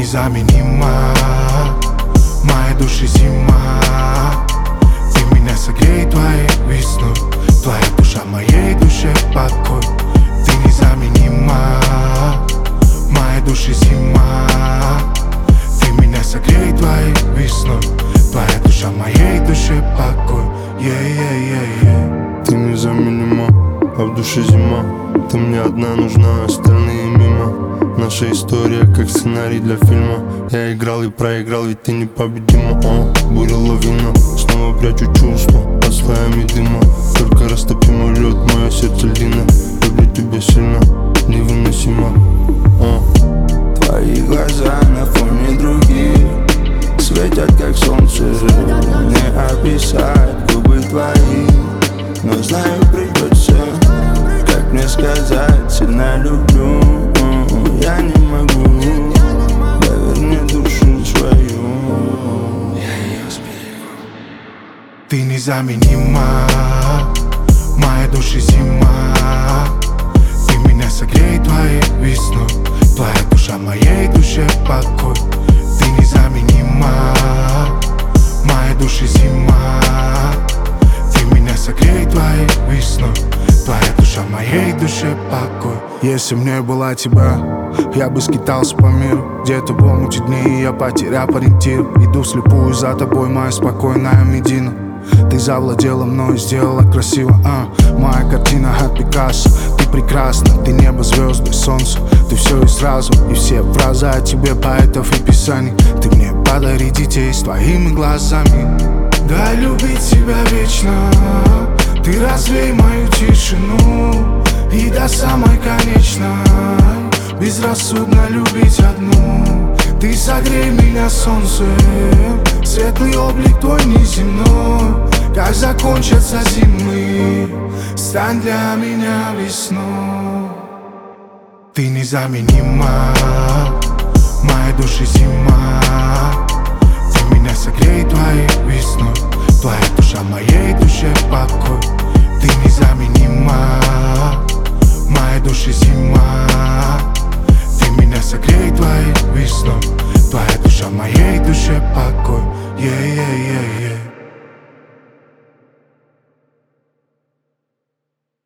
незаменима, моей души зима. Ты меня согрей твоей весной, твоя душа моей душе покой. Ты незаменима, моей души зима. Ты меня согрей твоей весной, твоя душа моей душе покой. Ты незаменима, а в душе зима. Ты мне одна нужна, остальные мимо. Наша история как сценарий для фильма. Я играл и проиграл, ведь ты непобедима. Буря лавина, снова прячу чувства под слоями дыма. Только растопи мой лед, мое сердце льдина. Люблю тебя сильно, невыносимо. Твои глаза на фоне других светят как солнце. Не описать губы твои, но знаю придется. Как мне сказать, сильно люблю, я не могу. Доверь мне душу свою, я ее сберегу. Ты незаменима, моей души зима. Ты меня согрей твоей весной, твоя душа моей душе покой. Ты незаменима, моей души зима. Ты меня согрей твоей весной, твоя душа моей душе покой. Если б не было тебя, я бы скитался по миру. Где-то в омуте дней я потерял ориентир. Иду вслепую за тобой, моя спокойная Медина. Ты завладела мной, сделала красиво, моя картина от Пикассо. Ты прекрасна, ты небо, звезды, солнце. Ты все и сразу, и все фразы о тебе поэтов и писаний. Ты мне подари детей с твоими глазами. Дай любить тебя вечно, ты развей мою тишину. И до самой конечной безрассудно любить одну. Ты согрей меня солнцем, светлый облик твой неземной. Как закончатся зимы, стань для меня весной. Ты незаменима, моей души зима. Ты меня согрей твоей весной, твоя душа моей душе покой. Ты незаменима, моей души зима. Ты меня согрей твоей весной, твоя душа моей душе покой.